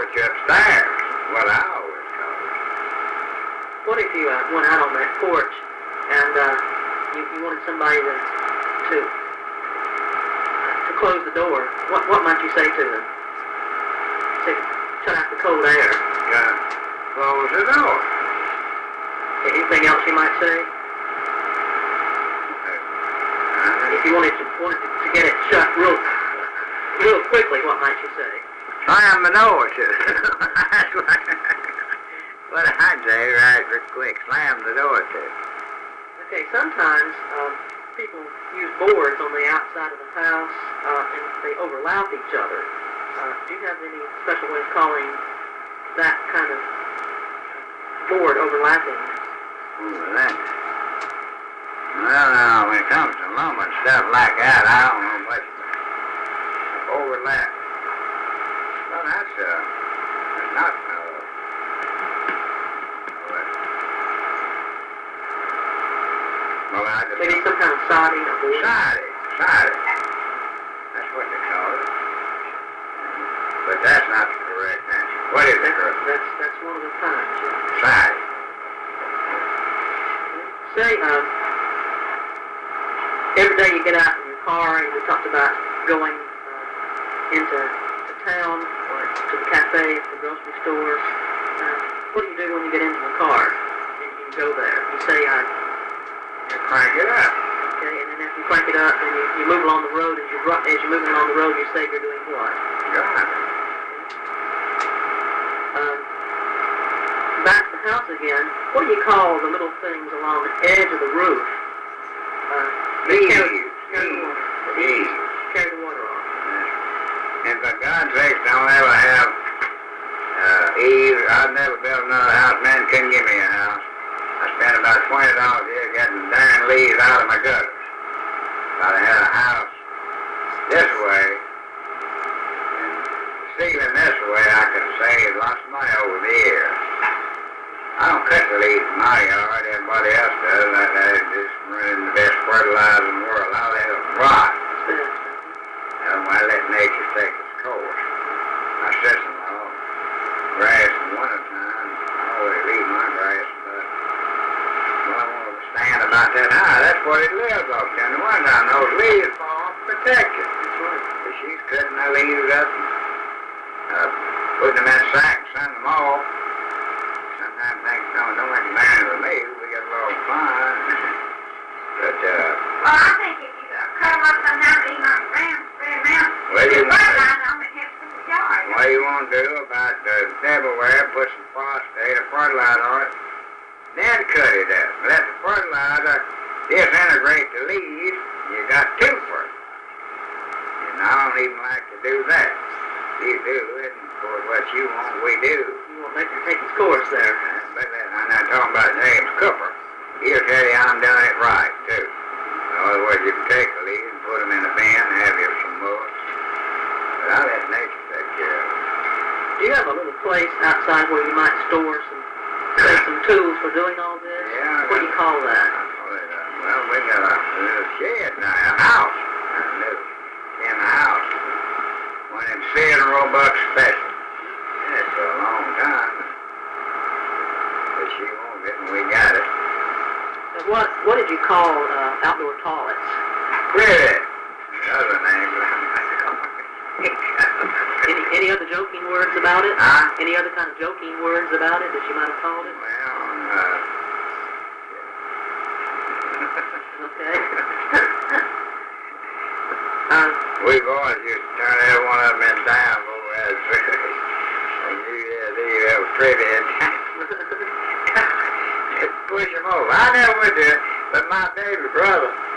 you upstairs. Well, I always call her. What if you went out on that porch and you wanted somebody to close the door? What might you say to them? Say, shut out the cold air. Close the door. Anything else you might say? If you wanted to get it shut real quickly, what might you say? Slam the door to it. That's what I'd say right quick. Slam the door to it. Okay, sometimes people use boards on the outside of the house and they overlap each other. Do you have any special way of calling that kind of board overlapping? Well, now, when it comes to lumber and stuff like that, I don't know much overlap. Well, that's not, well, I just... Maybe some kind of siding or board? Siding. That's what they call it. But that's not the correct answer. What is the correct? That's one of the times, yeah. Siding. Say, every day you get out in your car and we talked about going into town or to the cafe, the grocery store. What do you do when you get into the car and you go there? You say, you crank it up. Okay, and then after you crank it up and you move along the road, as you're moving along the road, you say you're doing what? Driving. Back to the house again, what do you call the little things along the edge of the roof? Eaves. Carry the water off. And for God's sake, don't ever have eaves. I've never built another house. Man couldn't give me a house. I spent about $20 a year getting darn leaves out of my gutters. If I'd had a house this way, and the ceiling this way, I could have saved lots of money over the years. I don't cut the leaves in my yard. Everybody else does. I just running the best fertilizer in the world. I'll let it rot. I let nature take its course. My sister-in-law, grass in the wintertime, I always leave my grass, but I want to stand about that high. That's what it lives off in the wintertime. Those leaves fall off to protect it. That's right. But she's cutting the leaves up and putting them in a sack and sending them off. Sometimes things don't make a man with me. We get a little fun. But, well, I think if you cut them up sometimes, even on the ground, spread them out, well, you fertilize them, it helps with the yard. What you want to do about everywhere, put some phosphate or fertilizer on it, then cut it up. Let the fertilizer disintegrate the leaves, you got two fertilizers. And I don't even like to do that. You do it, and of course what you want, we do. You won't make it take its course there. But I'm not talking about James Cooper. He'll tell you I'm doing it right, too. In other words, you can take the leaves and put them in a bin and have you some mulch. But I let nature take care of it. Do you have a little place outside where you might store some tools for doing all this? Yeah. What do you call that? Well, we got a little shed now, a house. In the house. One in Sid and Roebuck special. Yeah, for a long time. But she won't get it, and we got it. What did you call outdoor toilets? Really? Other name. Any other joking words about it? Huh? Any other kind of joking words about it that you might have called it? Well, Okay. we boys used to turn every one of them in down over as and you have a pretty push them over. I never went there, but my baby brother,